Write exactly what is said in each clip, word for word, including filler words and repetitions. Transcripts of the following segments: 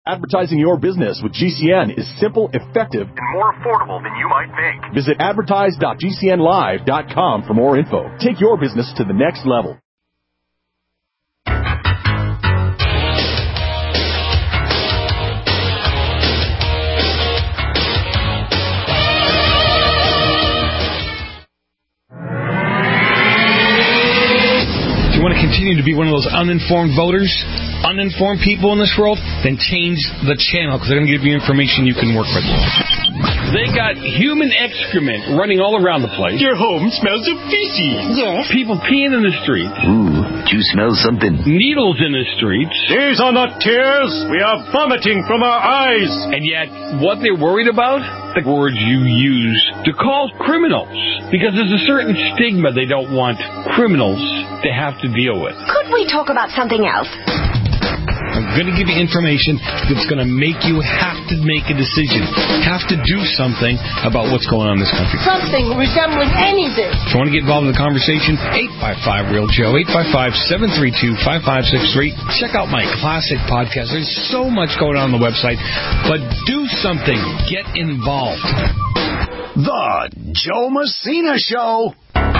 Advertising your business with G C N is simple, effective, and more affordable than you might think. Visit advertise dot g c n live dot com for more info. Take your business to the next level. If you want to continue to be one of those uninformed voters, uninformed people in this world, then change the channel, because they're going to give you information you can work with. They got human excrement running all around the place. Your home smells of feces. Yes. People peeing in the streets. Ooh, do you smell something? Needles in the streets. These are not tears. We are vomiting from our eyes. And yet, what they're worried about? The words you use to call criminals. Because there's a certain stigma they don't want criminals to have to deal with. Could we talk about something else? I'm going to give you information that's going to make you have to make a decision, have to do something about what's going on in this country. Something resembling anything. If you want to get involved in the conversation, eight five five, real Joe, eight five five, seven three two, five five six three. Check out my classic podcast. There's so much going on on the website, but do something. Get involved. The Joe Messina Show.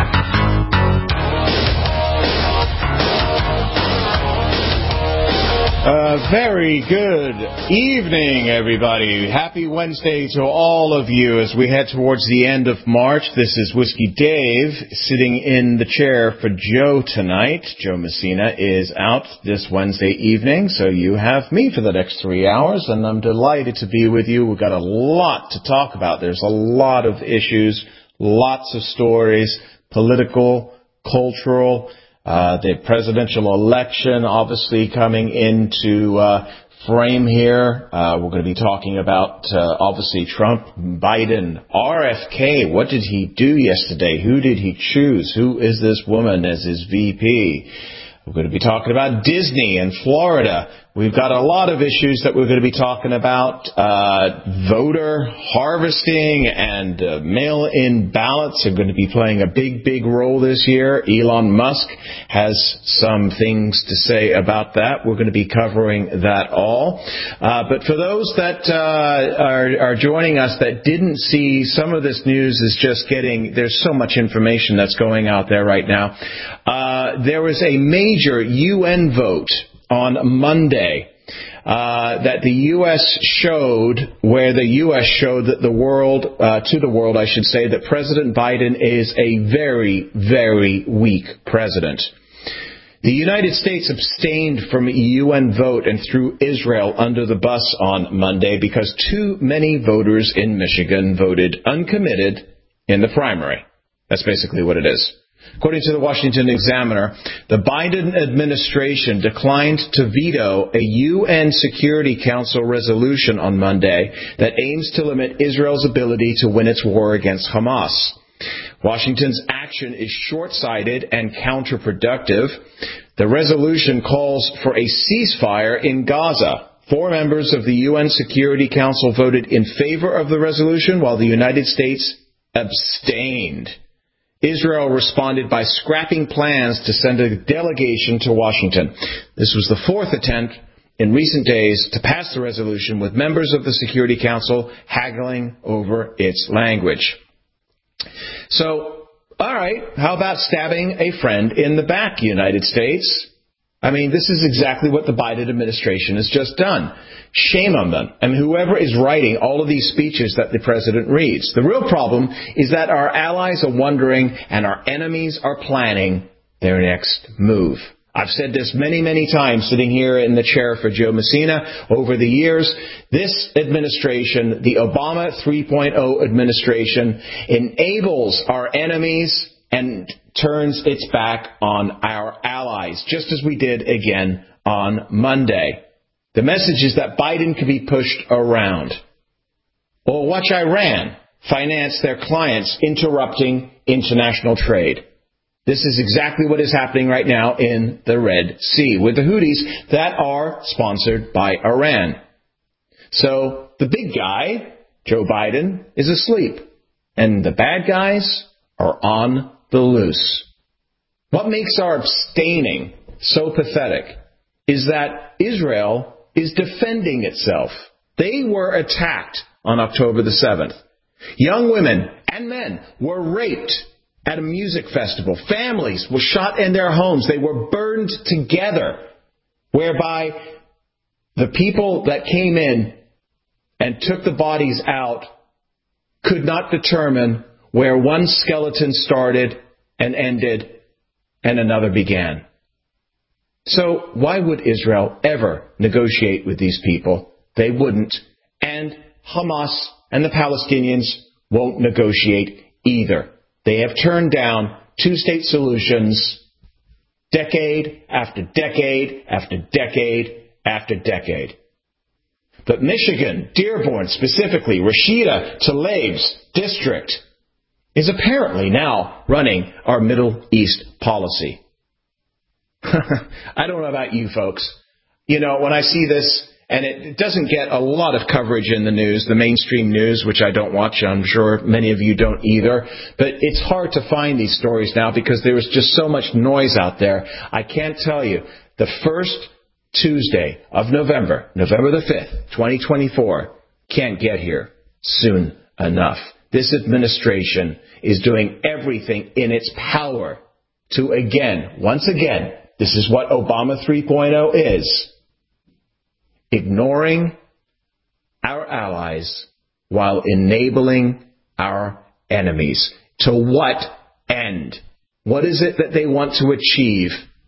Uh, very good evening, everybody. Happy Wednesday to all of you as we head towards the end of March. This is Whiskey Dave sitting in the chair for Joe tonight. Joe Messina is out this Wednesday evening, so you have me for the next three hours, and I'm delighted to be with you. We've got a lot to talk about. There's a lot of issues, lots of stories, political, cultural. Uh, the presidential election obviously coming into uh, frame here. Uh, we're going to be talking about, uh, obviously, Trump, Biden, R F K. What did he do yesterday? Who did he choose? Who is this woman as his V P? We're going to be talking about Disney in Florida. We've got a lot of issues that we're going to be talking about. Uh, voter harvesting and uh, mail-in ballots are going to be playing a big, big role this year. Elon Musk has some things to say about that. We're going to be covering that all. Uh, but for those that uh, are, are joining us that didn't see, some of this news is just getting, there's so much information that's going out there right now. Uh, there was a major U N vote on Monday uh, that the U S showed, where the U S showed that the world, uh, to the world, I should say, that President Biden is a very, very weak president. The United States abstained from a U N vote and threw Israel under the bus on Monday because too many voters in Michigan voted uncommitted in the primary. That's basically what it is. According to the Washington Examiner, the Biden administration declined to veto a U N Security Council resolution on Monday that aims to limit Israel's ability to win its war against Hamas. Washington's action is short-sighted and counterproductive. The resolution calls for a ceasefire in Gaza. Four members of the U N Security Council voted in favor of the resolution, while the United States abstained. Israel responded by scrapping plans to send a delegation to Washington. This was the fourth attempt in recent days to pass the resolution, with members of the Security Council haggling over its language. So, all right, how about stabbing a friend in the back, United States? I mean, this is exactly what the Biden administration has just done. Shame on them. And whoever is writing all of these speeches that the president reads. The real problem is that our allies are wondering and our enemies are planning their next move. I've said this many, many times sitting here in the chair for Joe Messina over the years. This administration, the Obama three point oh administration, enables our enemies and turns its back on our allies, just as we did again on Monday. The message is that Biden can be pushed around. Or watch Iran finance their clients interrupting international trade. This is exactly what is happening right now in the Red Sea with the Houthis that are sponsored by Iran. So the big guy, Joe Biden, is asleep, and the bad guys are on the loose. What makes our abstaining so pathetic is that Israel is defending itself. They were attacked on October the seventh. Young women and men were raped at a music festival. Families were shot in their homes. They were burned together, whereby the people that came in and took the bodies out could not determine where one skeleton started and ended and another began. So why would Israel ever negotiate with these people? They wouldn't. And Hamas and the Palestinians won't negotiate either. They have turned down two-state solutions decade after decade after decade after decade. But Michigan, Dearborn specifically, Rashida Tlaib's district, is apparently now running our Middle East policy. I don't know about you folks. You know, when I see this, and it doesn't get a lot of coverage in the news, the mainstream news, which I don't watch. I'm sure many of you don't either. But it's hard to find these stories now because there is just so much noise out there. I can't tell you. The first Tuesday of November, November the fifth, twenty twenty-four, can't get here soon enough. This administration is doing everything in its power to, again, once again, this is what Obama three point oh is, ignoring our allies while enabling our enemies. To what end? What is it that they want to achieve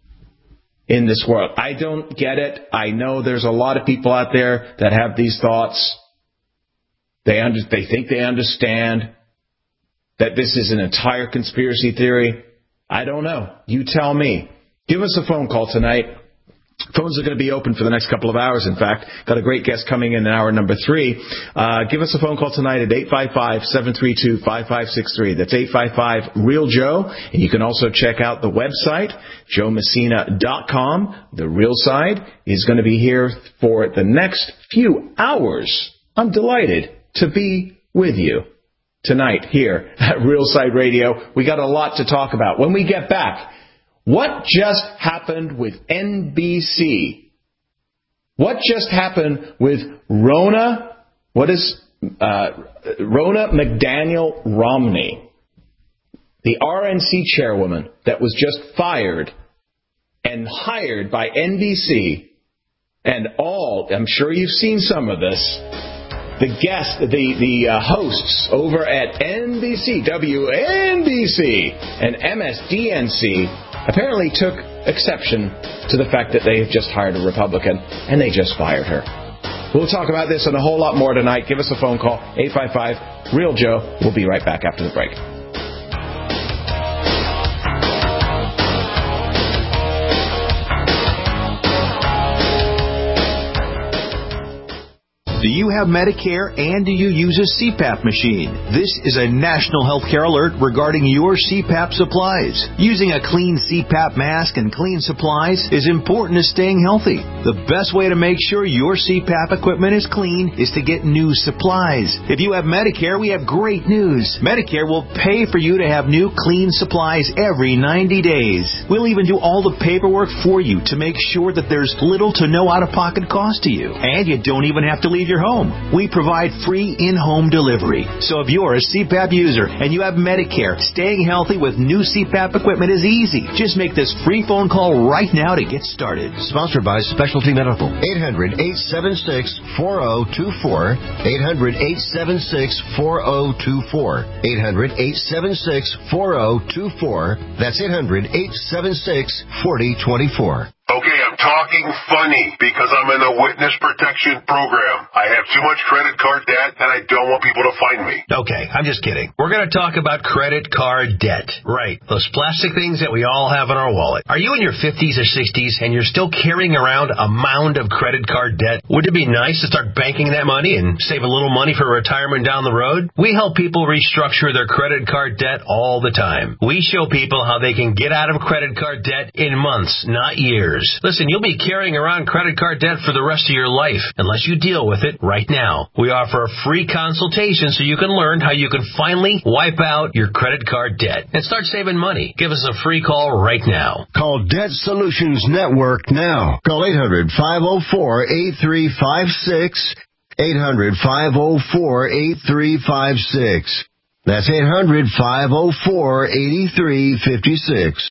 in this world? I don't get it. I know there's a lot of people out there that have these thoughts. They under, they think they understand that this is an entire conspiracy theory. I don't know. You tell me. Give us a phone call tonight. Phones are going to be open for the next couple of hours, in fact. Got a great guest coming in in hour number three. Uh, give us a phone call tonight at eight five five, seven three two, five five six three. That's eight five five, real joe. And you can also check out the website, joe messina dot com. The Real Side is going to be here for the next few hours. I'm delighted to be with you tonight here at Real Side Radio. We got a lot to talk about. When we get back, what just happened with N B C? What just happened with Ronna, what is, uh, Ronna McDaniel Romney, the R N C chairwoman that was just fired and hired by N B C and all, I'm sure you've seen some of this, the guests, the, the uh, hosts over at N B C, W N B C, and M S D N C apparently took exception to the fact that they have just hired a Republican and they just fired her. We'll talk about this and a whole lot more tonight. Give us a phone call, eight five five, real joe. We'll be right back after the break. Do you have Medicare and do you use a C PAP machine? This is a national healthcare alert regarding your C PAP supplies. Using a clean C PAP mask and clean supplies is important to staying healthy. The best way to make sure your C PAP equipment is clean is to get new supplies. If you have Medicare, we have great news. Medicare will pay for you to have new clean supplies every ninety days. We'll even do all the paperwork for you to make sure that there's little to no out-of-pocket cost to you. And you don't even have to leave your home. We provide free in-home delivery. So if you're a C PAP user and you have Medicare, staying healthy with new C PAP equipment is easy. Just make this free phone call right now to get started. Sponsored by Specialty Medical. eight hundred, eight seven six, four zero two four. eight hundred, eight seven six, four zero two four. eight hundred, eight seven six, four zero two four. That's eight hundred, eight seven six, four zero two four. Okay, I'm talking funny because I'm in the witness protection program. I have too much credit card debt and I don't want people to find me. Okay, I'm just kidding. We're going to talk about credit card debt. Right, those plastic things that we all have in our wallet. Are you in your fifties or sixties and you're still carrying around a mound of credit card debt? Would it be nice to start banking that money and save a little money for retirement down the road? We help people restructure their credit card debt all the time. We show people how they can get out of credit card debt in months, not years. Listen, and you'll be carrying around credit card debt for the rest of your life unless you deal with it right now. We offer a free consultation so you can learn how you can finally wipe out your credit card debt and start saving money. Give us a free call right now. Call Debt Solutions Network now. Call eight hundred, five oh four, eight three five six. eight hundred, five oh four, eight three five six. That's eight hundred, five oh four, eight three five six.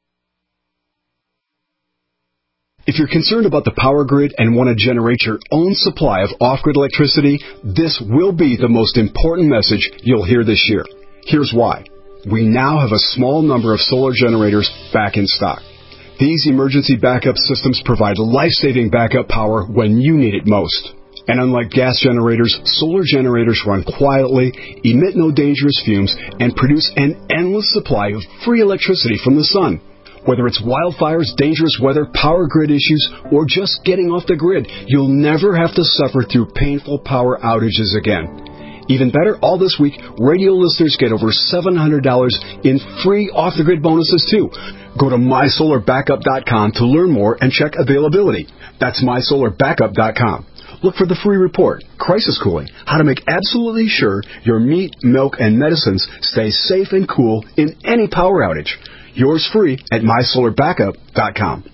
If you're concerned about the power grid and want to generate your own supply of off-grid electricity, this will be the most important message you'll hear this year. Here's why. We now have a small number of solar generators back in stock. These emergency backup systems provide life-saving backup power when you need it most. And unlike gas generators, solar generators run quietly, emit no dangerous fumes, and produce an endless supply of free electricity from the sun. Whether it's wildfires, dangerous weather, power grid issues, or just getting off the grid, you'll never have to suffer through painful power outages again. Even better, all this week, radio listeners get over seven hundred dollars in free off-the-grid bonuses, too. Go to my solar backup dot com to learn more and check availability. That's my solar backup dot com. Look for the free report, Crisis Cooling, how to make absolutely sure your meat, milk, and medicines stay safe and cool in any power outage. Yours free at my solar backup dot com.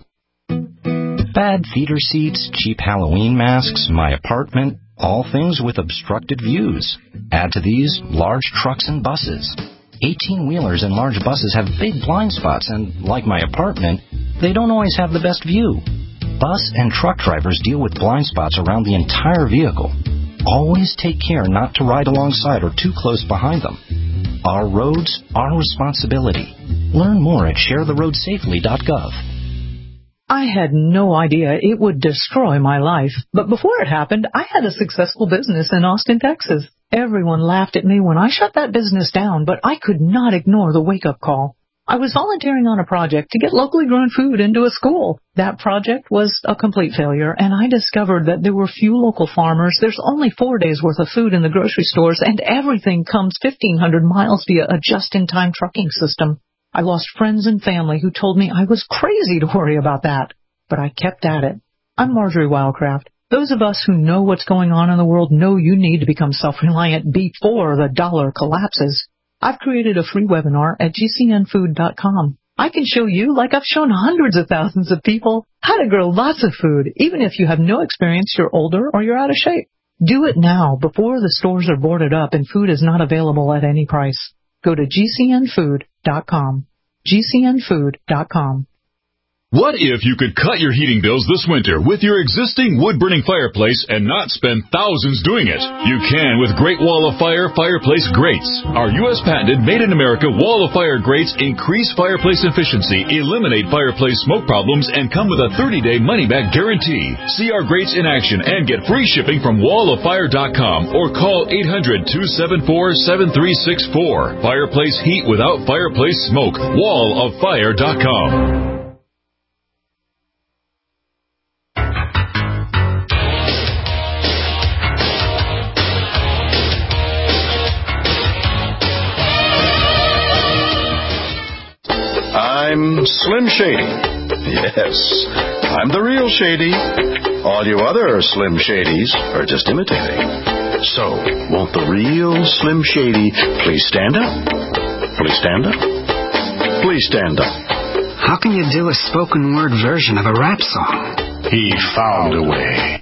Bad theater seats, cheap Halloween masks, my apartment, all things with obstructed views. Add to these large trucks and buses. eighteen-wheelers and large buses have big blind spots, and like my apartment, they don't always have the best view. Bus and truck drivers deal with blind spots around the entire vehicle. Always take care not to ride alongside or too close behind them. Our roads, our responsibility. Learn more at share the road safely dot gov. I had no idea it would destroy my life, but before it happened, I had a successful business in Austin, Texas. Everyone laughed at me when I shut that business down, but I could not ignore the wake-up call. I was volunteering on a project to get locally grown food into a school. That project was a complete failure, and I discovered that there were few local farmers. There's only four days' worth of food in the grocery stores, and everything comes fifteen hundred miles via a just-in-time trucking system. I lost friends and family who told me I was crazy to worry about that, but I kept at it. I'm Marjorie Wildcraft. Those of us who know what's going on in the world know you need to become self-reliant before the dollar collapses. I've created a free webinar at G C N food dot com. I can show you, like I've shown hundreds of thousands of people, how to grow lots of food, even if you have no experience, you're older, or you're out of shape. Do it now before the stores are boarded up and food is not available at any price. Go to G C N food dot com. G C N food dot com. What if you could cut your heating bills this winter with your existing wood-burning fireplace and not spend thousands doing it? You can with Great Wall of Fire fireplace grates. Our U S patented made-in-America Wall of Fire grates increase fireplace efficiency, eliminate fireplace smoke problems, and come with a thirty-day money-back guarantee. See our grates in action and get free shipping from wall of fire dot com or call eight hundred, two seven four, seven three six four. Fireplace heat without fireplace smoke. wall of fire dot com. I'm Slim Shady. Yes, I'm the real Shady. All you other Slim Shadys are just imitating. So, won't the real Slim Shady please stand up? Please stand up? Please stand up. How can you do a spoken word version of a rap song? He found a way.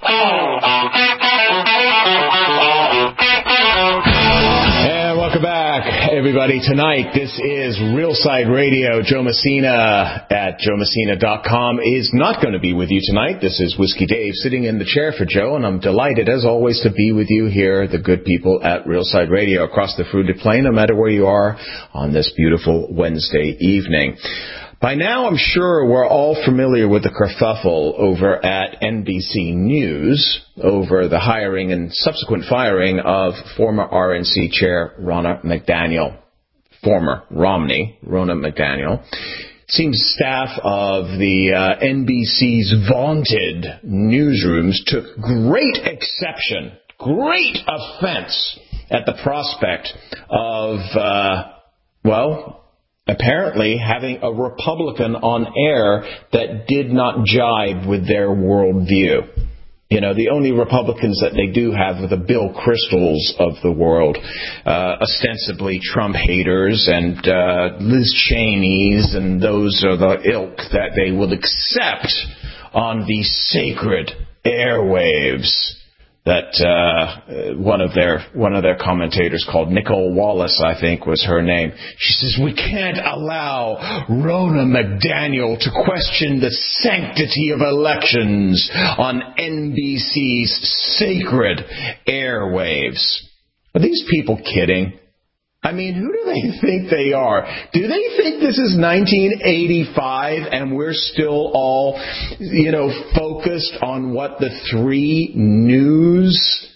And welcome back, everybody. Tonight, this is Real Side Radio. Joe Messina at joe messina dot com is not going to be with you tonight. This is Whiskey Dave sitting in the chair for Joe, and I'm delighted, as always, to be with you here, the good people at Real Side Radio across the fruited plain, no matter where you are on this beautiful Wednesday evening. By now, I'm sure we're all familiar with the kerfuffle over at N B C News over the hiring and subsequent firing of former R N C Chair Ronna McDaniel, former Romney, Ronna McDaniel. Seems staff of the uh, N B C's vaunted newsrooms took great exception, great offense at the prospect of, uh, well, apparently having a Republican on air that did not jibe with their worldview. You know, the only Republicans that they do have are the Bill Kristols of the world, uh, ostensibly Trump haters, and uh, Liz Cheney's, and those are the ilk that they will accept on the sacred airwaves that uh, one of their one of their commentators called Nicole Wallace, I think was her name. She says, we can't allow Ronna McDaniel to question the sanctity of elections on N B C's sacred airwaves. Are these people kidding? I mean, who do they think they are? Do they think this is nineteen eighty-five and we're still all, you know, focused on what the three news,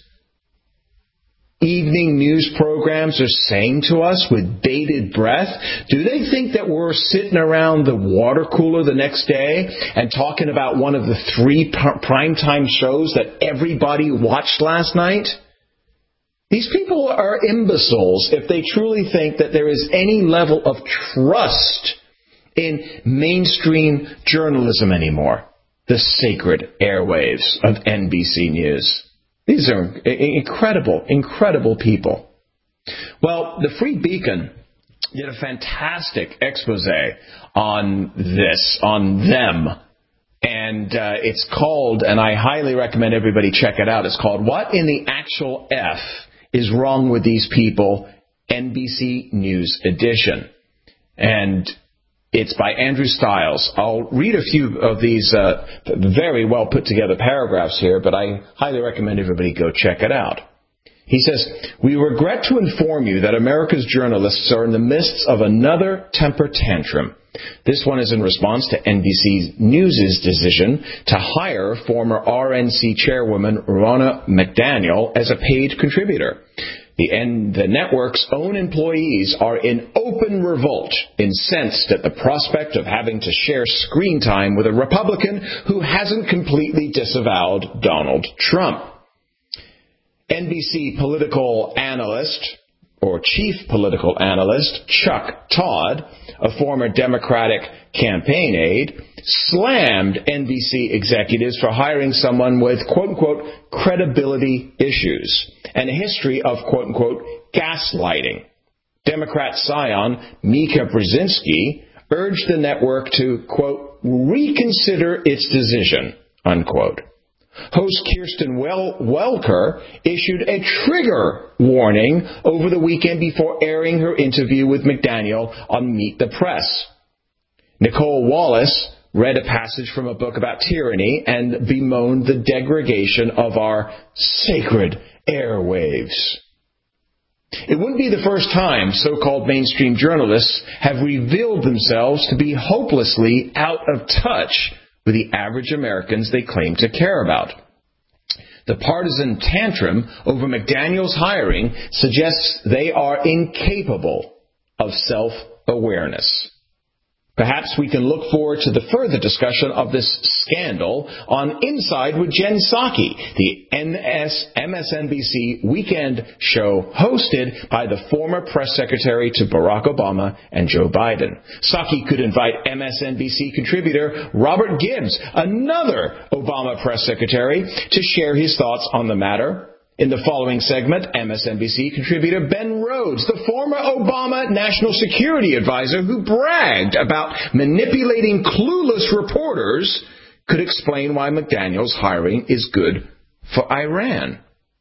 evening news programs are saying to us with bated breath? Do they think that we're sitting around the water cooler the next day and talking about one of the three primetime shows that everybody watched last night? These people are imbeciles if they truly think that there is any level of trust in mainstream journalism anymore. The sacred airwaves of N B C News. These are incredible, incredible people. Well, the Free Beacon did a fantastic expose on this, on them. And uh, it's called, and I highly recommend everybody check it out, it's called What in the Actual F is Wrong with These People, N B C News Edition. And it's by Andrew Stiles. I'll read a few of these uh, very well put together paragraphs here, but I highly recommend everybody go check it out. He says, we regret to inform you that America's journalists are in the midst of another temper tantrum. This one is in response to N B C News' decision to hire former R N C chairwoman Ronna McDaniel as a paid contributor. The, N- the network's own employees are in open revolt, incensed at the prospect of having to share screen time with a Republican who hasn't completely disavowed Donald Trump. N B C political analyst, or chief political analyst, Chuck Todd, a former Democratic campaign aide, slammed N B C executives for hiring someone with, quote-unquote, credibility issues and a history of, quote-unquote, gaslighting. Democrat scion Mika Brzezinski urged the network to, quote, reconsider its decision, unquote. Host Kirsten Wel- Welker issued a trigger warning over the weekend before airing her interview with McDaniel on Meet the Press. Nicole Wallace read a passage from a book about tyranny and bemoaned the degradation of our sacred airwaves. It wouldn't be the first time so-called mainstream journalists have revealed themselves to be hopelessly out of touch with the average Americans they claim to care about. The partisan tantrum over McDaniel's hiring suggests they are incapable of self-awareness. Perhaps we can look forward to the further discussion of this scandal on Inside with Jen Psaki, the M S N B C weekend show hosted by the former press secretary to Barack Obama and Joe Biden. Psaki could invite M S N B C contributor Robert Gibbs, another Obama press secretary, to share his thoughts on the matter. In the following segment, M S N B C contributor Ben Rhodes, the former Obama national security advisor who bragged about manipulating clueless reporters, could explain why McDaniel's hiring is good for Iran.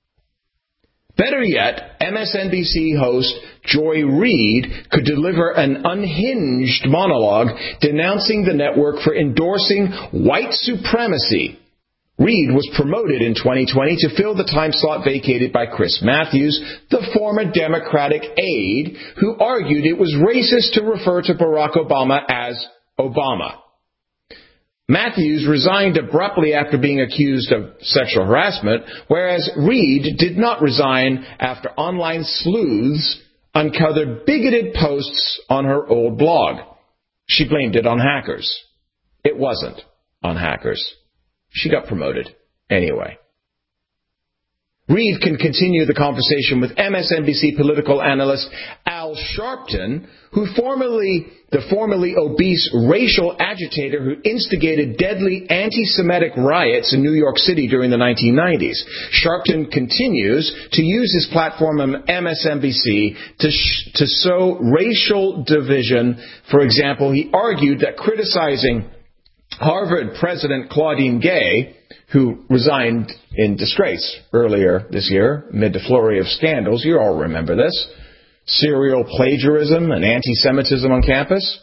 Better yet, M S N B C host Joy Reid could deliver an unhinged monologue denouncing the network for endorsing white supremacy. Reid was promoted in twenty twenty to fill the time slot vacated by Chris Matthews, the former Democratic aide who argued it was racist to refer to Barack Obama as Obama. Matthews resigned abruptly after being accused of sexual harassment, whereas Reid did not resign after online sleuths uncovered bigoted posts on her old blog. She blamed it on hackers. It wasn't on hackers. She got promoted anyway. Reid can continue the conversation with M S N B C political analyst Al Al Sharpton, who formerly, the formerly obese racial agitator who instigated deadly anti-Semitic riots in New York City during the nineteen nineties. Sharpton continues to use his platform on M S N B C to, sh- to sow racial division. For example, he argued that criticizing Harvard President Claudine Gay, who resigned in disgrace earlier this year amid the flurry of scandals, you all remember this, serial plagiarism and anti-Semitism on campus.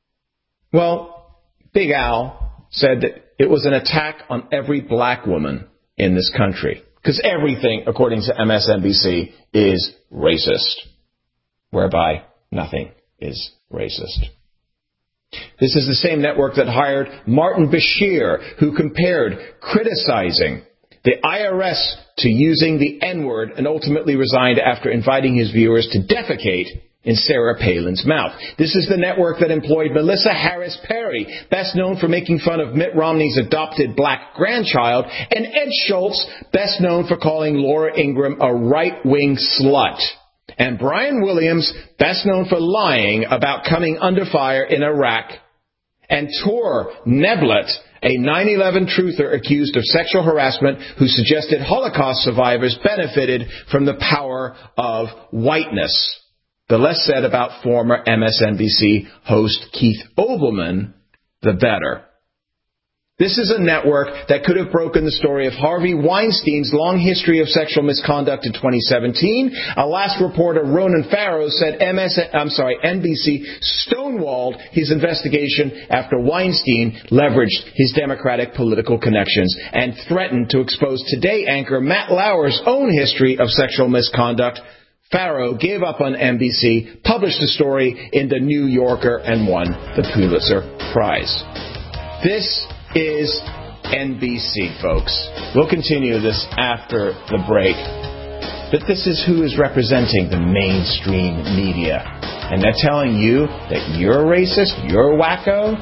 Well, Big Al said that it was an attack on every black woman in this country, because everything, according to M S N B C, is racist, whereby nothing is racist. This is the same network that hired Martin Bashir, who compared criticizing the I R S to using the N-word and ultimately resigned after inviting his viewers to defecate in Sarah Palin's mouth. This is the network that employed Melissa Harris Perry, best known for making fun of Mitt Romney's adopted black grandchild, and Ed Schultz, best known for calling Laura Ingraham a right-wing slut. And Brian Williams, best known for lying about coming under fire in Iraq. And Tor Neblet, a nine eleven truther accused of sexual harassment who suggested Holocaust survivors benefited from the power of whiteness. The less said about former M S N B C host Keith Olbermann, the better. This is a network that could have broken the story of Harvey Weinstein's long history of sexual misconduct in twenty seventeen. Alaska reporter Ronan Farrow said M S, I'm sorry, N B C stonewalled his investigation after Weinstein leveraged his Democratic political connections and threatened to expose Today anchor Matt Lauer's own history of sexual misconduct. Farrow gave up on N B C, published a story in The New Yorker, and won the Pulitzer Prize. This is N B C, folks. We'll continue this after the break. But this is who is representing the mainstream media. And they're telling you that you're a racist, you're a wacko?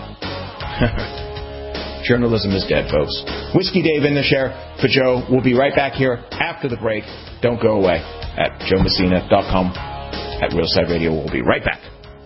Journalism is dead, folks. Whiskey Dave in the chair for Joe. We'll be right back here after the break. Don't go away at joe messina dot com at Real Side Radio. We'll be right back.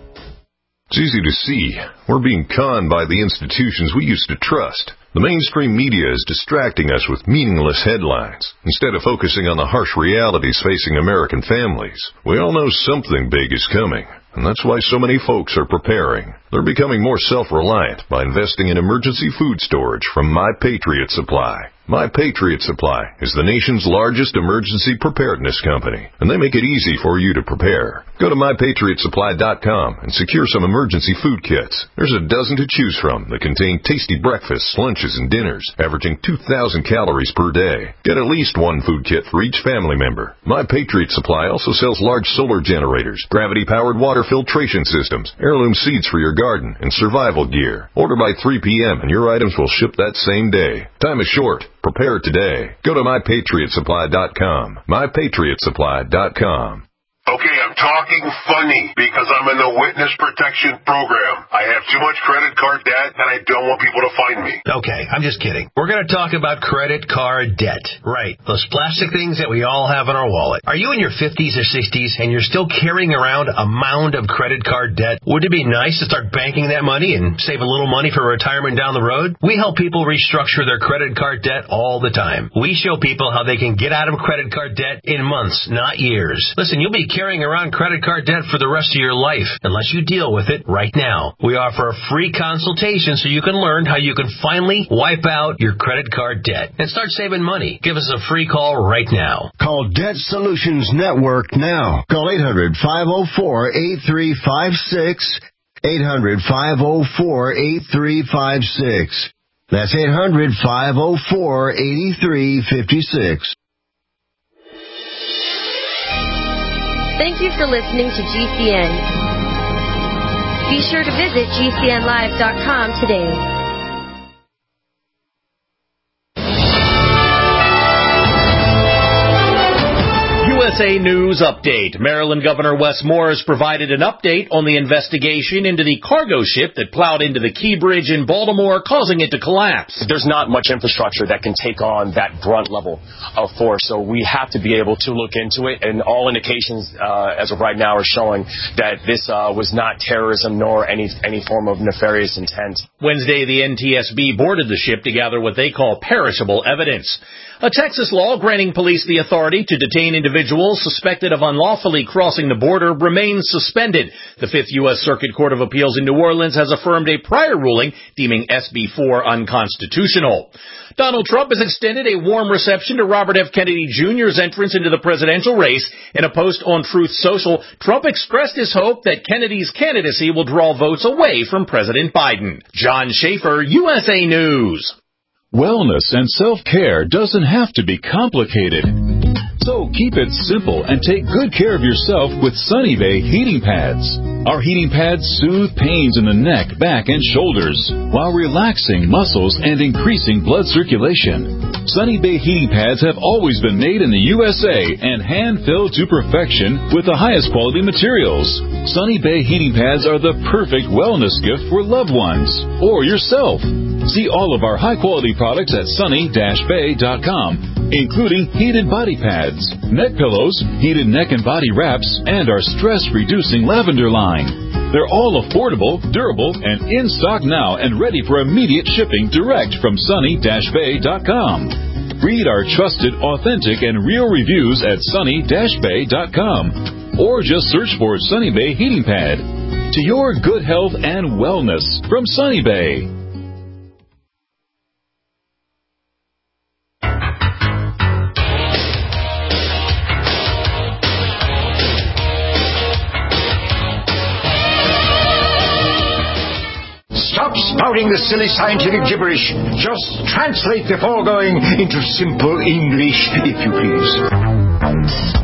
It's easy to see. We're being conned by the institutions we used to trust. The mainstream media is distracting us with meaningless headlines instead of focusing on the harsh realities facing American families. We all know something big is coming, and that's why so many folks are preparing. They're becoming more self-reliant by investing in emergency food storage from My Patriot Supply. My Patriot Supply is the nation's largest emergency preparedness company, and they make it easy for you to prepare. Go to my patriot supply dot com and secure some emergency food kits. There's a dozen to choose from that contain tasty breakfasts, lunches, and dinners, averaging two thousand calories per day. Get at least one food kit for each family member. My Patriot Supply also sells large solar generators, gravity-powered water filtration systems, heirloom seeds for your garden, and survival gear. Order by three p.m. and your items will ship that same day. Time is short. Prepare today. Go to my patriot supply dot com. my patriot supply dot com. Okay, I'm talking funny because I'm in the witness protection program. I have too much credit card debt and I don't want people to find me. Okay, I'm just kidding. We're going to talk about credit card debt. Right, those plastic things that we all have in our wallet. Are you in your fifties or sixties and you're still carrying around a mound of credit card debt? Would it be nice to start banking that money and save a little money for retirement down the road? We help people restructure their credit card debt all the time. We show people how they can get out of credit card debt in months, not years. Listen, you'll be carrying around credit card debt for the rest of your life unless you deal with it right now. We offer a free consultation so you can learn how you can finally wipe out your credit card debt and start saving money. Give us a free call right now. Call Debt Solutions Network now. Call eight hundred, five oh four, eight three five six, eight hundred, five oh four, eight three five six. That's eight hundred, five oh four, eight three five six. Thank you for listening to G C N. Be sure to visit G C N live dot com today. U S A News Update. Maryland Governor Wes Moore has provided an update on the investigation into the cargo ship that plowed into the Key Bridge in Baltimore, causing it to collapse. There's not much infrastructure that can take on that brunt level of force, so we have to be able to look into it, and all indications uh, as of right now are showing that this uh, was not terrorism nor any, any form of nefarious intent. Wednesday, the N T S B boarded the ship to gather what they call perishable evidence. A Texas law granting police the authority to detain individuals suspected of unlawfully crossing the border remains suspended. The Fifth U S Circuit Court of Appeals in New Orleans has affirmed a prior ruling deeming S B four unconstitutional. Donald Trump has extended a warm reception to Robert F. Kennedy Junior's entrance into the presidential race. In a post on Truth Social, Trump expressed his hope that Kennedy's candidacy will draw votes away from President Biden. John Schaefer, U S A News. Wellness and self-care doesn't have to be complicated. So keep it simple and take good care of yourself with Sunny Bay heating pads. Our heating pads soothe pains in the neck, back, and shoulders while relaxing muscles and increasing blood circulation. Sunny Bay heating pads have always been made in the U S A and hand-filled to perfection with the highest quality materials. Sunny Bay heating pads are the perfect wellness gift for loved ones or yourself. See all of our high-quality products at sunny dash bay dot com, including heated body pads, neck pillows, heated neck and body wraps, and our stress-reducing lavender line. They're all affordable, durable, and in stock now and ready for immediate shipping direct from sunny dash bay dot com. Read our trusted, authentic, and real reviews at sunny dash bay dot com or just search for Sunny Bay Heating Pad. To your good health and wellness from Sunny Bay. Stop spouting the silly scientific gibberish. Just translate the foregoing into simple English, if you please.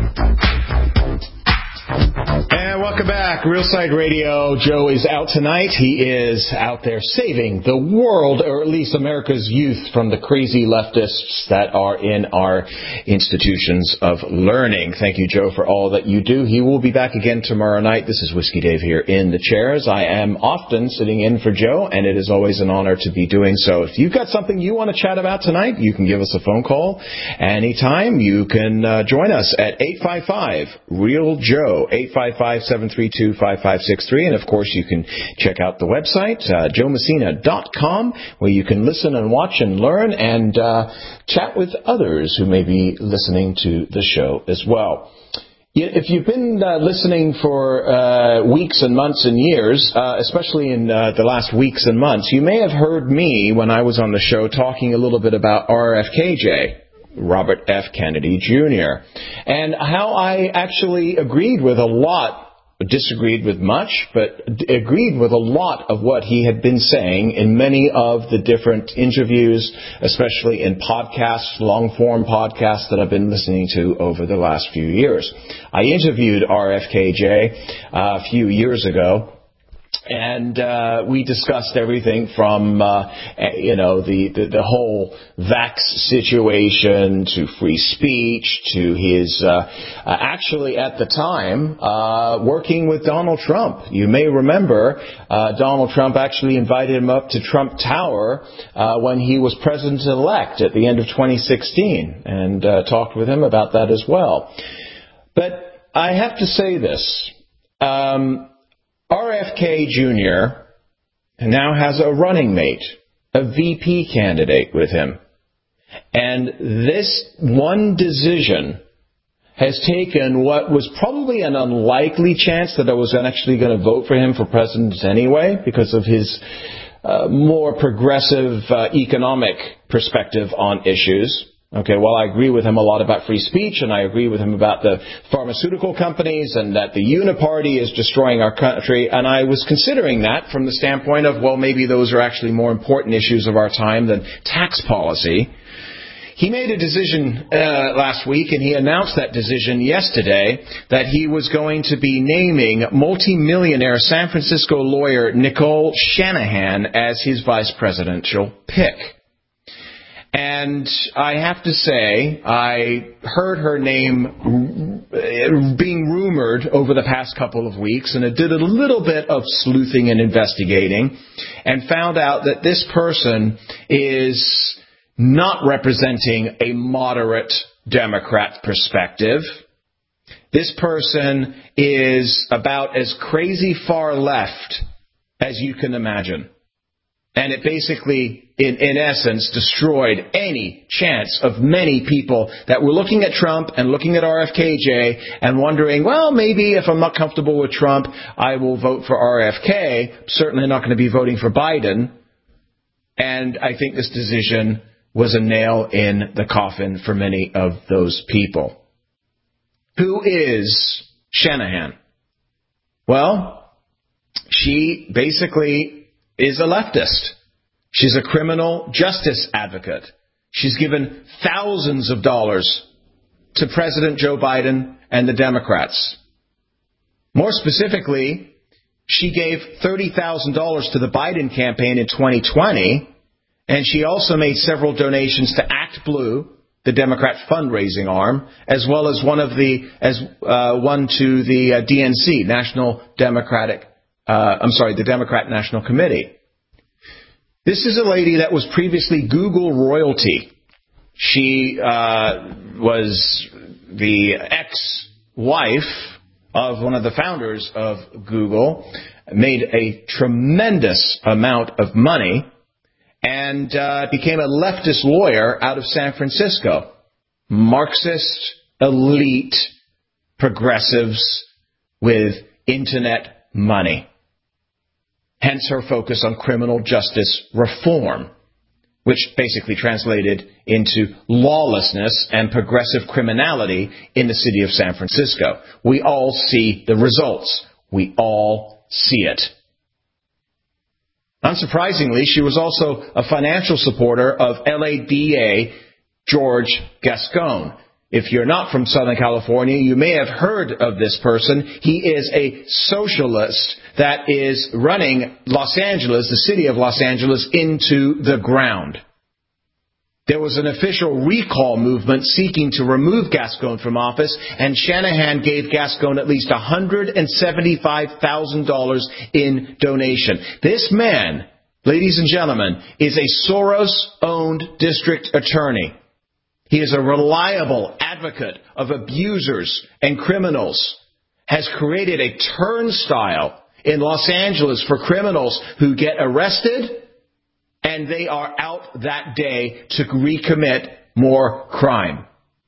And welcome back. Real Side Radio. Joe is out tonight. He is out there saving the world, or at least America's youth, from the crazy leftists that are in our institutions of learning. Thank you, Joe, for all that you do. He will be back again tomorrow night. This is Whiskey Dave here in the chairs. I am often sitting in for Joe, and it is always an honor to be doing so. If you've got something you want to chat about tonight, you can give us a phone call anytime. You can uh, join us at eight five five, REAL Joe, eight five five, seven three two, five five six three. And, of course, you can check out the website, uh, joe messina dot com, where you can listen and watch and learn and uh, chat with others who may be listening to the show as well. If you've been uh, listening for uh, weeks and months and years, uh, especially in uh, the last weeks and months, you may have heard me when I was on the show talking a little bit about R F K J. Robert F. Kennedy Junior, and how I actually agreed with a lot, disagreed with much, but agreed with a lot of what he had been saying in many of the different interviews, especially in podcasts, long-form podcasts that I've been listening to over the last few years. I interviewed R F K J uh, a few years ago. And uh, we discussed everything from, uh, you know, the, the, the whole vax situation to free speech to his, uh, uh, actually at the time, uh, working with Donald Trump. You may remember uh, Donald Trump actually invited him up to Trump Tower uh, when he was president-elect at the end of twenty sixteen and uh, talked with him about that as well. But I have to say this. Um, R F K Junior now has a running mate, a V P candidate with him. And this one decision has taken what was probably an unlikely chance that I was actually going to vote for him for president anyway, because of his uh, more progressive uh, economic perspective on issues. Okay, well, I agree with him a lot about free speech, and I agree with him about the pharmaceutical companies and that the Uniparty is destroying our country. And I was considering that from the standpoint of, well, maybe those are actually more important issues of our time than tax policy. He made a decision uh, last week, and he announced that decision yesterday, that he was going to be naming multimillionaire San Francisco lawyer Nicole Shanahan as his vice presidential pick. And I have to say, I heard her name being rumored over the past couple of weeks, and I did a little bit of sleuthing and investigating, and found out that this person is not representing a moderate Democrat perspective. This person is about as crazy far left as you can imagine. And it basically, in, in essence, destroyed any chance of many people that were looking at Trump and looking at R F K J and wondering, well, maybe if I'm not comfortable with Trump, I will vote for R F K. Certainly not going to be voting for Biden. And I think this decision was a nail in the coffin for many of those people. Who is Shanahan? Well, she basically is a leftist. She's a criminal justice advocate. She's given thousands of dollars to President Joe Biden and the Democrats. More specifically, she gave thirty thousand dollars to the Biden campaign in twenty twenty, and she also made several donations to Act Blue, the Democrat fundraising arm, as well as one of the as uh, one to the uh, D N C, National Democratic Uh, I'm sorry, the Democrat National Committee. This is a lady that was previously Google royalty. She uh, was the ex-wife of one of the founders of Google, made a tremendous amount of money, and uh, became a leftist lawyer out of San Francisco. Marxist, elite, progressives with internet money. Hence her focus on criminal justice reform, which basically translated into lawlessness and progressive criminality in the city of San Francisco. We all see the results. We all see it. Unsurprisingly, she was also a financial supporter of L A D A George Gascon. If you're not from Southern California, you may have heard of this person. He is a socialist that is running Los Angeles, the city of Los Angeles, into the ground. There was an official recall movement seeking to remove Gascon from office, and Shanahan gave Gascon at least one hundred seventy-five thousand dollars in donation. This man, ladies and gentlemen, is a Soros-owned district attorney. He is a reliable advocate of abusers and criminals, has created a turnstile in Los Angeles for criminals who get arrested, and they are out that day to recommit more crime.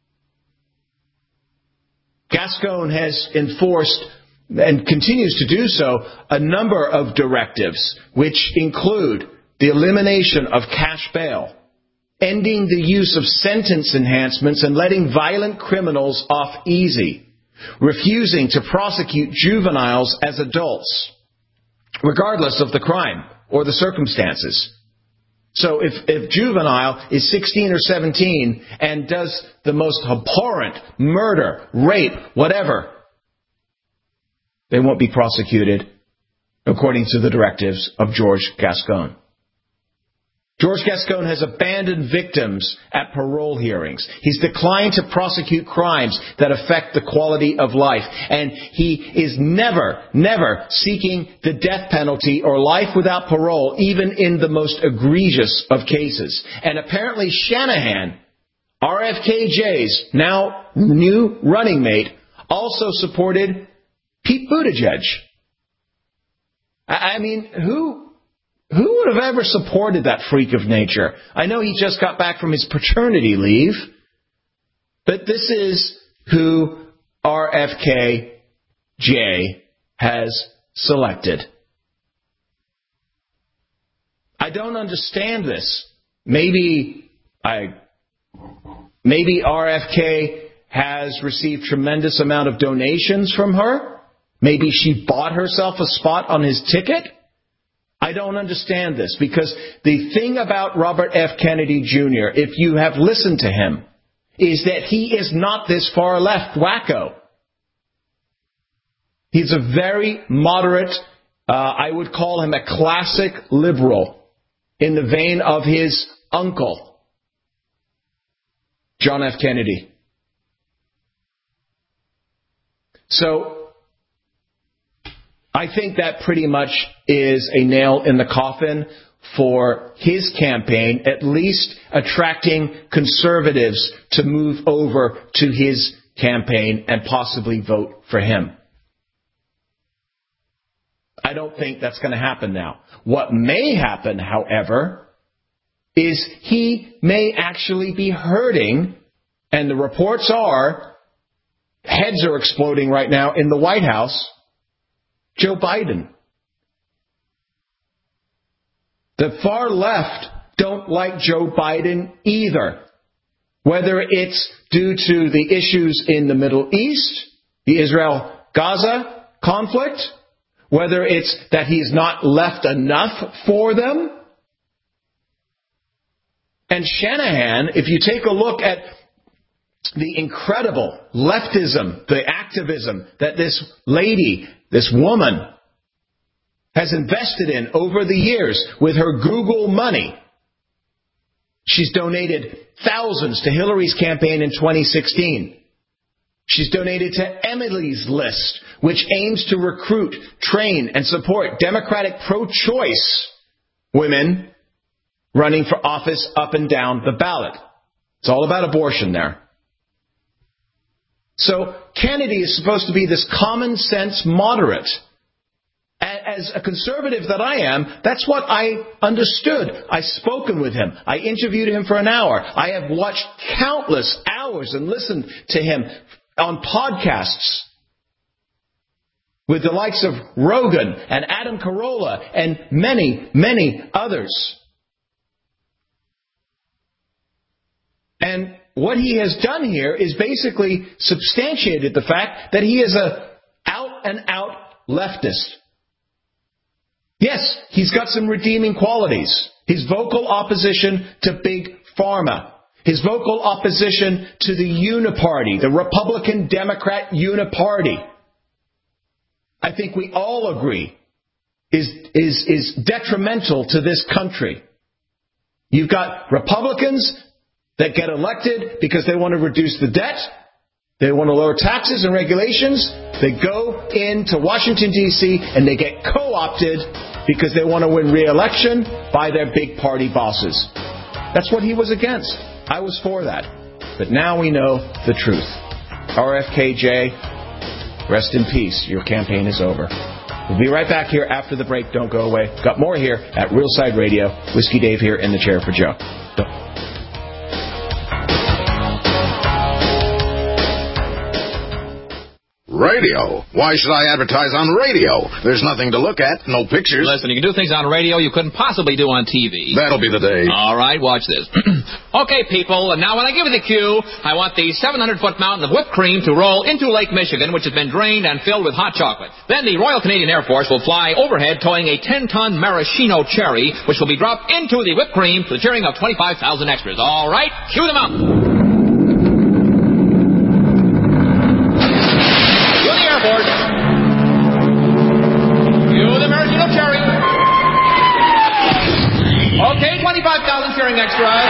Gascon has enforced and continues to do so a number of directives, which include the elimination of cash bail, ending the use of sentence enhancements and letting violent criminals off easy, refusing to prosecute juveniles as adults, regardless of the crime or the circumstances. So if, if juvenile is sixteen or seventeen and does the most abhorrent murder, rape, whatever, they won't be prosecuted according to the directives of George Gascon. George Gascon has abandoned victims at parole hearings. He's declined to prosecute crimes that affect the quality of life. And he is never, never seeking the death penalty or life without parole, even in the most egregious of cases. And apparently Shanahan, R F K J's now new running mate, also supported Pete Buttigieg. I mean, who... Who would have ever supported that freak of nature? I know he just got back from his paternity leave, but this is who R F K J has selected. I don't understand this. Maybe I, maybe R F K has received tremendous amount of donations from her. Maybe she bought herself a spot on his ticket. I don't understand this, because the thing about Robert F. Kennedy Junior, if you have listened to him, is that he is not this far left wacko. He's a very moderate, uh, I would call him a classic liberal, in the vein of his uncle, John F. Kennedy. So I think that pretty much is a nail in the coffin for his campaign, at least attracting conservatives to move over to his campaign and possibly vote for him. I don't think that's going to happen now. What may happen, however, is he may actually be hurting, and the reports are, heads are exploding right now in the White House, Joe Biden. The far left don't like Joe Biden either. Whether it's due to the issues in the Middle East, the Israel-Gaza conflict, whether it's that he's not left enough for them. And Shanahan, if you take a look at the incredible leftism, the activism that this lady, this woman, has invested in over the years with her Google money. She's donated thousands to Hillary's campaign in twenty sixteen. She's donated to Emily's List, which aims to recruit, train, and support Democratic pro-choice women running for office up and down the ballot. It's all about abortion there. So Kennedy is supposed to be this common sense moderate. As a conservative that I am, that's what I understood. I've spoken with him. I interviewed him for an hour. I have watched countless hours and listened to him on podcasts with the likes of Rogan and Adam Carolla and many, many others. And what he has done here is basically substantiated the fact that he is a out-and-out leftist. Yes, he's got some redeeming qualities. His vocal opposition to Big Pharma. His vocal opposition to the Uniparty, the Republican-Democrat Uniparty. I think we all agree is, is, is detrimental to this country. You've got Republicans that get elected because they want to reduce the debt. They want to lower taxes and regulations. They go into Washington, D C, and they get co-opted because they want to win re-election by their big party bosses. That's what he was against. I was for that. But now we know the truth. R F K J, rest in peace. Your campaign is over. We'll be right back here after the break. Don't go away. Got more here at Real Side Radio. Whiskey Dave here in the chair for Joe. Don't Radio? Why should I advertise on radio? There's nothing to look at, no pictures. Listen, you can do things on radio you couldn't possibly do on T V. That'll be the day. All right, watch this. Okay, people, and now when I give you the cue, I want the seven hundred foot mountain of whipped cream to roll into Lake Michigan, which has been drained and filled with hot chocolate. Then the Royal Canadian Air Force will fly overhead towing a ten ton maraschino cherry, which will be dropped into the whipped cream to the cheering of twenty-five thousand extras. All right, cue the mountain. Okay, twenty-five thousand cheering extras.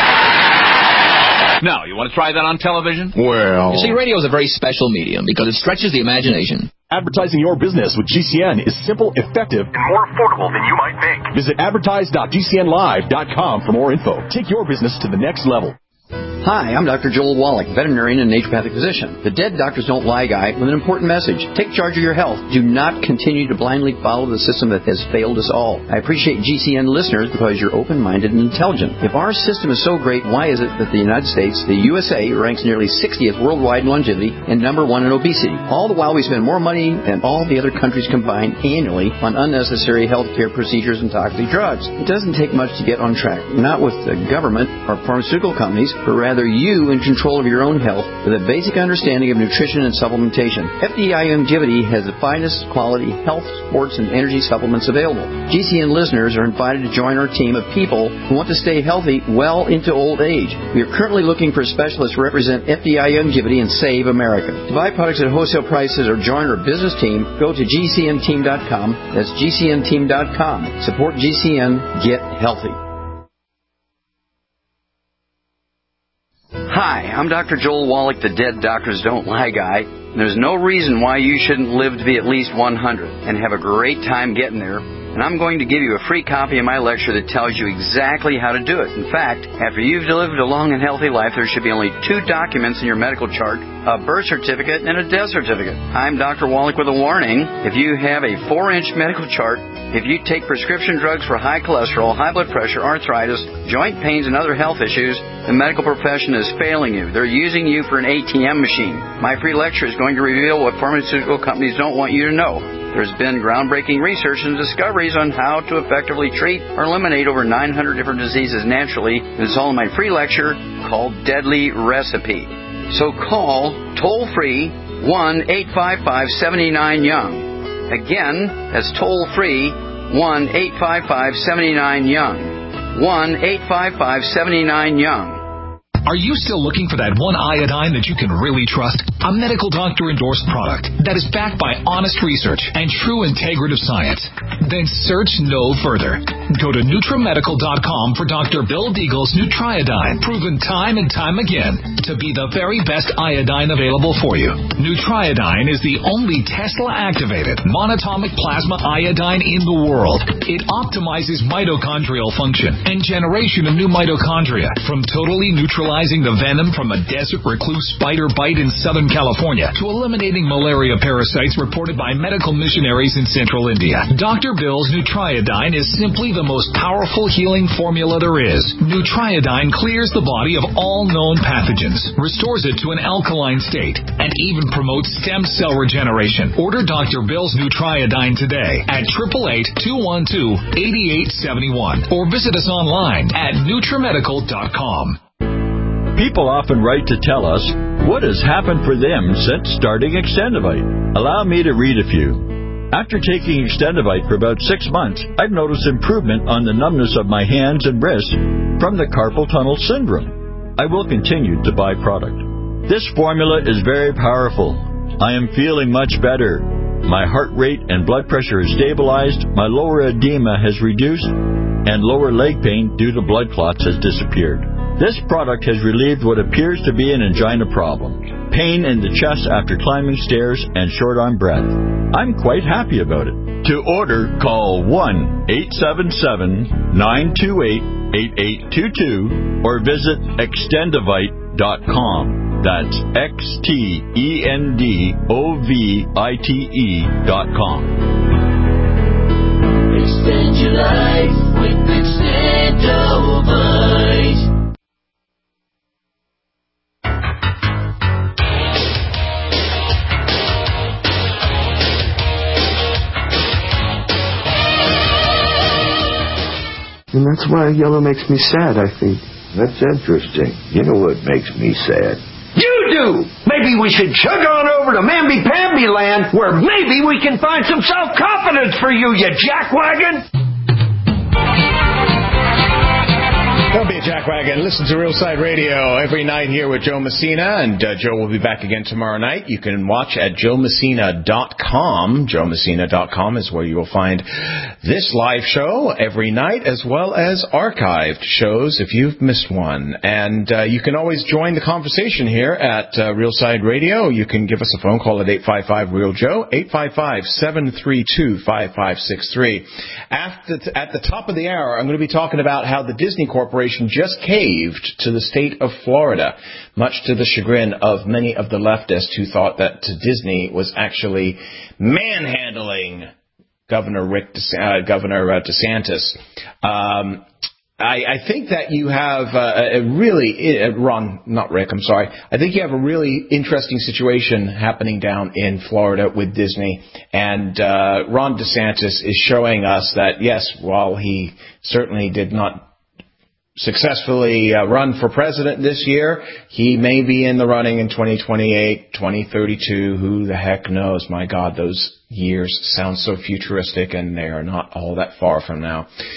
Now, you want to try that on television? Well... You see, radio is a very special medium because it stretches the imagination. Advertising your business with G C N is simple, effective, and more affordable than you might think. Visit advertise dot G C N live dot com for more info. Take your business to the next level. Hi, I'm Doctor Joel Wallach, veterinarian and naturopathic physician. The Dead Doctors Don't Lie guy with an important message. Take charge of your health. Do not continue to blindly follow the system that has failed us all. I appreciate G C N listeners because you're open-minded and intelligent. If our system is so great, why is it that the United States, the U S A, ranks nearly sixtieth worldwide in longevity and number one in obesity? All the while we spend more money than all the other countries combined annually on unnecessary health care procedures and toxic drugs. It doesn't take much to get on track. Not with the government or pharmaceutical companies, but rather Rather, you in control of your own health with a basic understanding of nutrition and supplementation. F D I Longevity has the finest quality health, sports, and energy supplements available. G C N listeners are invited to join our team of people who want to stay healthy well into old age. We are currently looking for specialists to represent F D I Longevity and Save America. To buy products at wholesale prices or join our business team, go to G C N team dot com. That's G C N team dot com. Support G C N. Get healthy. Hi, I'm Doctor Joel Wallach, the Dead Doctors Don't Lie guy. There's no reason why you shouldn't live to be at least one hundred and have a great time getting there. And I'm going to give you a free copy of my lecture that tells you exactly how to do it. In fact, after you've lived a long and healthy life, there should be only two documents in your medical chart, a birth certificate and a death certificate. I'm Doctor Wallach with a warning. If you have a four-inch medical chart, if you take prescription drugs for high cholesterol, high blood pressure, arthritis, joint pains, and other health issues, the medical profession is failing you. They're using you for an A T M machine. My free lecture is going to reveal what pharmaceutical companies don't want you to know. There's been groundbreaking research and discoveries on how to effectively treat or eliminate over nine hundred different diseases naturally. It's all in my free lecture called Deadly Recipe. So call toll-free one eight five five, seven nine, young. Again, that's toll-free one eight five five, seven nine, young. one eight five five, seven nine, young. Are you still looking for that one iodine that you can really trust? A medical doctor-endorsed product that is backed by honest research and true integrative science? Then search no further. Go to Nutramedical dot com for Doctor Bill Deagle's Nutriodine, proven time and time again to be the very best iodine available for you. Nutriodine is the only Tesla-activated monatomic plasma iodine in the world. It optimizes mitochondrial function and generation of new mitochondria from totally neutralizing the venom from a desert recluse spider bite in Southern California to eliminating malaria parasites reported by medical missionaries in central India. Doctor Bill's Nutriodine is simply the most powerful healing formula there is. Nutriodine clears the body of all known pathogens, restores it to an alkaline state, and even promotes stem cell regeneration. Order Doctor Bill's Nutriodine today at eight eight eight, two one two, eight eight seven one or visit us online at Nutramedical dot com. People often write to tell us what has happened for them since starting Extendivite. Allow me to read a few. After taking Extendivite for about six months, I've noticed improvement on the numbness of my hands and wrists from the carpal tunnel syndrome. I will continue to buy product. This formula is very powerful. I am feeling much better. My heart rate and blood pressure is stabilized, my lower edema has reduced, and lower leg pain due to blood clots has disappeared. This product has relieved what appears to be an angina problem, pain in the chest after climbing stairs, and short-arm breath. I'm quite happy about it. To order, call one eight seven seven, nine two eight, eight eight two two or visit extendivite dot com. That's X T E N D O V I T E dot com. Extend your life with Extendivite. And that's why yellow makes me sad, I think. That's interesting. You know what makes me sad? You do! Maybe we should chug on over to Mamby-Pamby land, where maybe we can find some self-confidence for you, you jackwagon! Don't be a jackwagon. Listen to Real Side Radio every night here with Joe Messina, and uh, Joe will be back again tomorrow night. You can watch at joe messina dot com. joe messina dot com is where you will find this live show every night, as well as archived shows if you've missed one. And uh, you can always join the conversation here at uh, Real Side Radio. You can give us a phone call at eight five five, real joe, eight five five, seven three two, five five six three. After th- at the top of the hour, I'm going to be talking about how the Disney Corporation just caved to the state of Florida, much to the chagrin of many of the leftists who thought that Disney was actually manhandling Governor Rick De- uh, Governor uh, DeSantis. Um, I, I think that you have uh, a really uh, Ron, not Rick. I'm sorry. I think you have a really interesting situation happening down in Florida with Disney, and uh, Ron DeSantis is showing us that yes, while he certainly did not successfully uh, run for president this year, he may be in the running in twenty twenty-eight, twenty thirty-two. Who the heck knows? My God, those years sound so futuristic, and they are not all that far from now.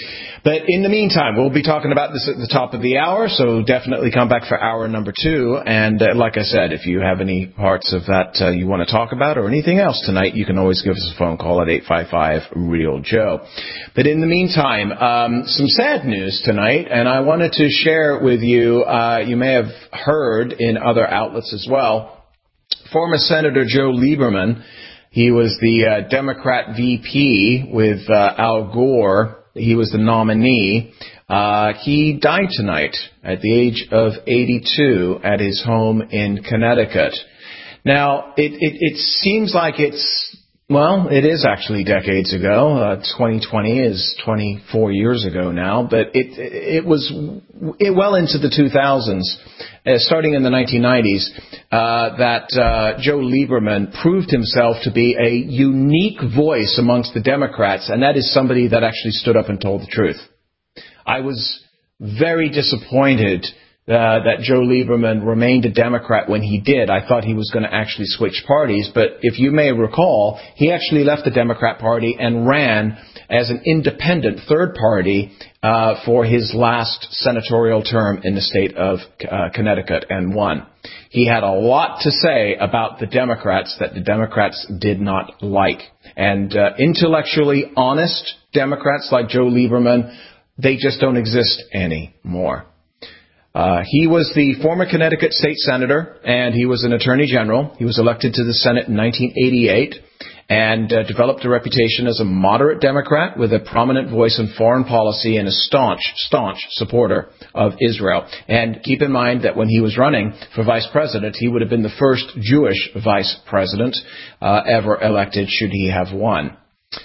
But in the meantime, we'll be talking about this at the top of the hour, so definitely come back for hour number two. And uh, like I said, if you have any parts of that uh, you want to talk about or anything else tonight, you can always give us a phone call at eight five five, real Joe. But in the meantime, um, some sad news tonight, and I wanted to share with you, uh, you may have heard in other outlets as well, former Senator Joe Lieberman, he was the uh, Democrat V P with uh, Al Gore. He was the nominee. Uh, he died tonight at the age of eighty-two at his home in Connecticut. Now, it, it, it seems like it's, well, it is actually decades ago. Uh, twenty twenty is twenty-four years ago now, but it, it was it well into the two thousands, uh, starting in the nineteen nineties, uh, that uh, Joe Lieberman proved himself to be a unique voice amongst the Democrats, and that is somebody that actually stood up and told the truth. I was very disappointed Uh, that Joe Lieberman remained a Democrat when he did. I thought he was going to actually switch parties, but if you may recall, he actually left the Democrat Party and ran as an independent third party uh, for his last senatorial term in the state of uh, Connecticut and won. He had a lot to say about the Democrats that the Democrats did not like. And uh, intellectually honest Democrats like Joe Lieberman, they just don't exist anymore. Uh, he was the former Connecticut state senator, and he was an attorney general. He was elected to the Senate in nineteen eighty-eight and uh, developed a reputation as a moderate Democrat with a prominent voice in foreign policy and a staunch, staunch supporter of Israel. And keep in mind that when he was running for vice president, he would have been the first Jewish vice president uh, ever elected should he have won.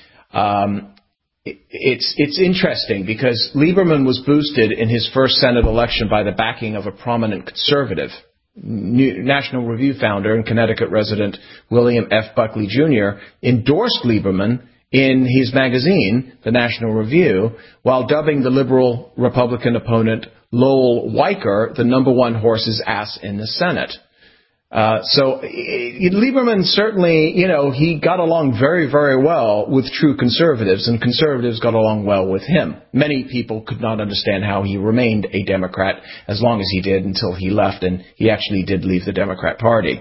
Um, It's it's interesting because Lieberman was boosted in his first Senate election by the backing of a prominent conservative. New, National Review founder and Connecticut resident William F. Buckley Junior endorsed Lieberman in his magazine, the National Review, while dubbing the liberal Republican opponent Lowell Weicker the number one horse's ass in the Senate. Uh, so it, Lieberman certainly, you know, he got along very, very well with true conservatives, and conservatives got along well with him. Many people could not understand how he remained a Democrat as long as he did until he left, and he actually did leave the Democrat Party.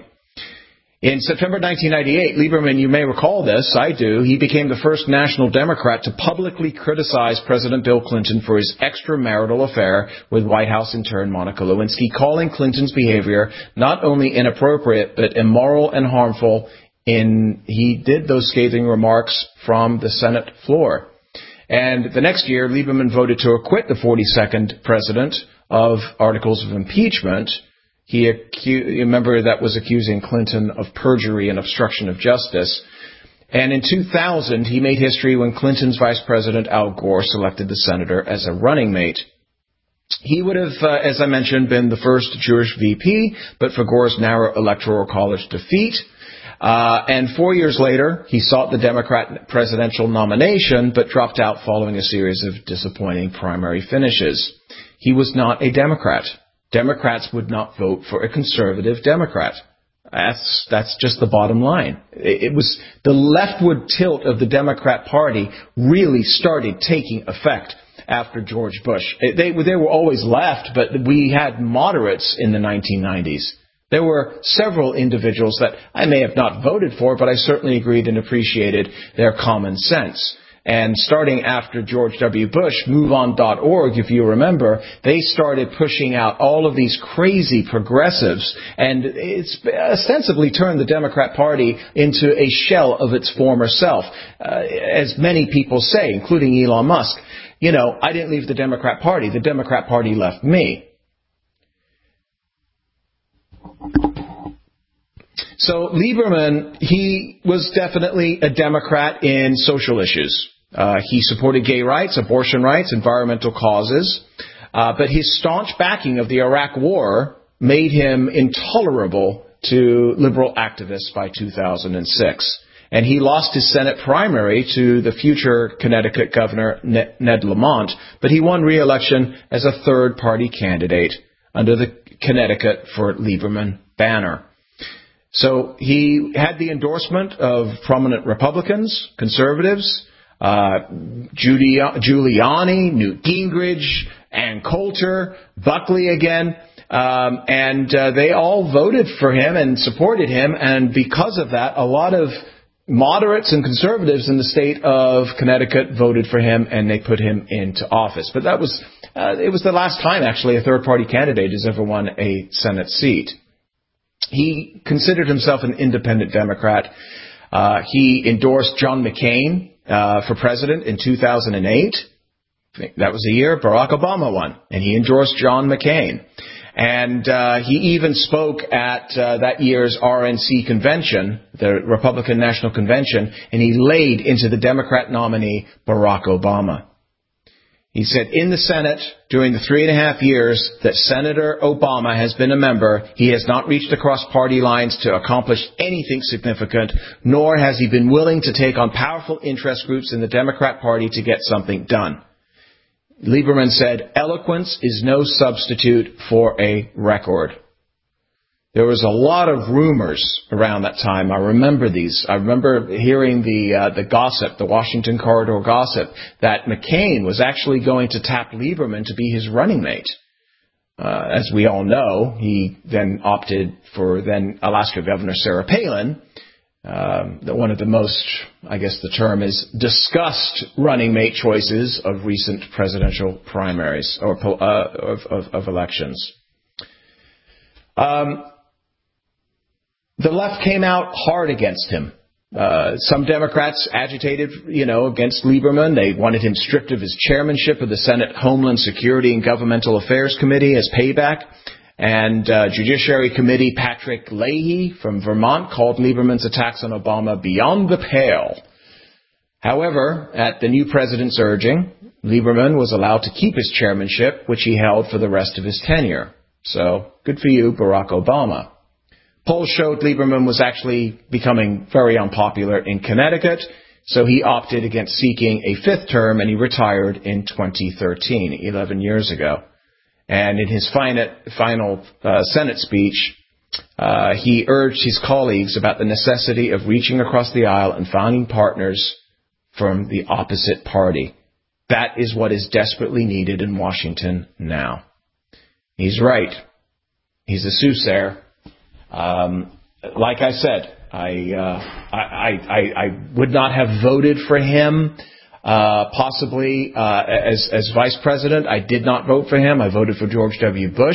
In September nineteen ninety-eight, Lieberman, you may recall this, I do, he became the first national Democrat to publicly criticize President Bill Clinton for his extramarital affair with White House intern Monica Lewinsky, calling Clinton's behavior not only inappropriate but immoral and harmful. In he did those scathing remarks from the Senate floor. And the next year, Lieberman voted to acquit the forty-second president of articles of impeachment. He accused, remember that was accusing Clinton of perjury and obstruction of justice. And in two thousand, he made history when Clinton's Vice President Al Gore selected the senator as a running mate. He would have, uh, as I mentioned, been the first Jewish V P, but for Gore's narrow electoral college defeat. Uh, and four years later, he sought the Democrat presidential nomination, but dropped out following a series of disappointing primary finishes. He was not a Democrat. Democrats would not vote for a conservative Democrat. That's that's just the bottom line. It, it was the leftward tilt of the Democrat Party really started taking effect after George Bush. It, they they were always left, but we had moderates in the nineteen nineties. There were several individuals that I may have not voted for, but I certainly agreed and appreciated their common sense. And starting after George W. Bush, move on dot org, if you remember, they started pushing out all of these crazy progressives, and it's ostensibly turned the Democrat Party into a shell of its former self. Uh, as many people say, including Elon Musk, you know, I didn't leave the Democrat Party. The Democrat Party left me. So Lieberman, he was definitely a Democrat in social issues. Uh, he supported gay rights, abortion rights, environmental causes, uh, but his staunch backing of the Iraq War made him intolerable to liberal activists by two thousand six. And he lost his Senate primary to the future Connecticut Governor Ned Lamont, but he won re-election as a third-party candidate under the Connecticut for Lieberman banner. So he had the endorsement of prominent Republicans, conservatives, uh, Giuliani, Newt Gingrich, Ann Coulter, Buckley again. Um, and uh, they all voted for him and supported him. And because of that, a lot of moderates and conservatives in the state of Connecticut voted for him, and they put him into office. But that was uh, it was the last time, actually, a third-party candidate has ever won a Senate seat. He considered himself an independent Democrat. Uh, he endorsed John McCain uh, for president in two thousand eight. I think that was the year Barack Obama won, and he endorsed John McCain. And uh, he even spoke at uh, that year's R N C convention, the Republican National Convention, and he laid into the Democrat nominee, Barack Obama. He said, in the Senate, during the three and a half years that Senator Obama has been a member, he has not reached across party lines to accomplish anything significant, nor has he been willing to take on powerful interest groups in the Democrat Party to get something done. Lieberman said, eloquence is no substitute for a record. There was a lot of rumors around that time. I remember these. I remember hearing the uh, the gossip, the Washington corridor gossip, that McCain was actually going to tap Lieberman to be his running mate. Uh, as we all know, he then opted for then Alaska Governor Sarah Palin, um, the, one of the most, I guess the term is, discussed running mate choices of recent presidential primaries or uh, of, of, of elections. Um, The left came out hard against him. Uh, some Democrats agitated, you know, against Lieberman. They wanted him stripped of his chairmanship of the Senate Homeland Security and Governmental Affairs Committee as payback. And uh, Judiciary Committee Patrick Leahy from Vermont called Lieberman's attacks on Obama beyond the pale. However, at the new president's urging, Lieberman was allowed to keep his chairmanship, which he held for the rest of his tenure. So, good for you, Barack Obama. Polls showed Lieberman was actually becoming very unpopular in Connecticut, so he opted against seeking a fifth term, and he retired in twenty thirteen, eleven years ago. And in his final, final uh, Senate speech, uh, he urged his colleagues about the necessity of reaching across the aisle and finding partners from the opposite party. That is what is desperately needed in Washington now. He's right. He's a soothsayer. Um, like I said, I, uh, I, I, I would not have voted for him, uh, possibly, uh, as, as vice president. I did not vote for him. I voted for George W. Bush.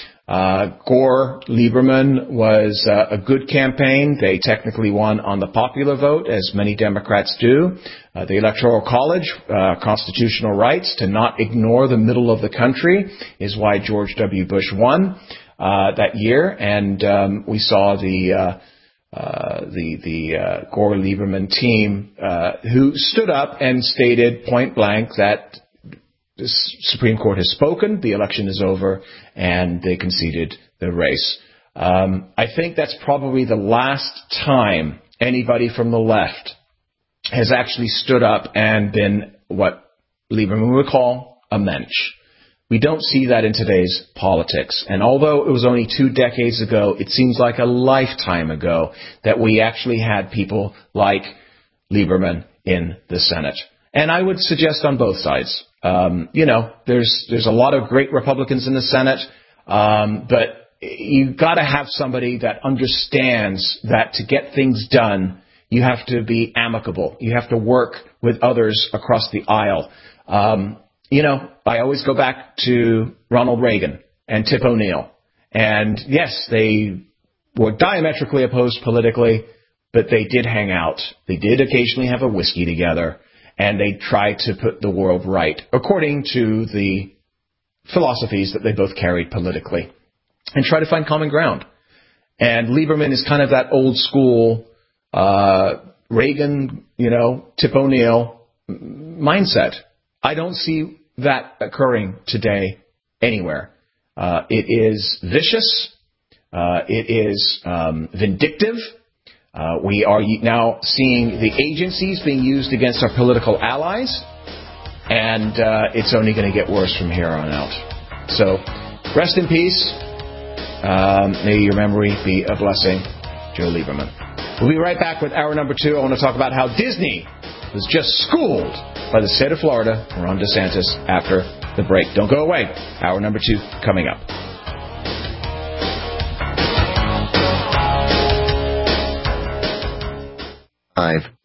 Uh, Gore Lieberman was uh, a good campaign. They technically won on the popular vote, as many Democrats do. Uh, the Electoral College, uh, constitutional rights to not ignore the middle of the country is why George W. Bush won. Uh, that year, and um, we saw the uh, uh, the the uh, Gore Lieberman team uh, who stood up and stated point blank that the Supreme Court has spoken, the election is over, and they conceded the race. Um, I think that's probably the last time anybody from the left has actually stood up and been what Lieberman would call a mensch. We don't see that in today's politics. And although it was only two decades ago, it seems like a lifetime ago that we actually had people like Lieberman in the Senate. And I would suggest on both sides. Um, you know, there's there's a lot of great Republicans in the Senate, um, but you've got to have somebody that understands that to get things done, you have to be amicable. You have to work with others across the aisle. Um, You know, I always go back to Ronald Reagan and Tip O'Neill. And yes, they were diametrically opposed politically, but they did hang out. They did occasionally have a whiskey together, and they tried to put the world right, according to the philosophies that they both carried politically, and try to find common ground. And Lieberman is kind of that old school uh, Reagan, you know, Tip O'Neill mindset. I don't see that occurring today anywhere. Uh, it is vicious. Uh, it is um, vindictive. Uh, we are now seeing the agencies being used against our political allies, and uh, it's only going to get worse from here on out. So, rest in peace. Um, may your memory be a blessing, Joe Lieberman. We'll be right back with hour number two. I want to talk about how Disney was just schooled by the state of Florida, Ron DeSantis, after the break. Don't go away. Hour number two coming up. Five.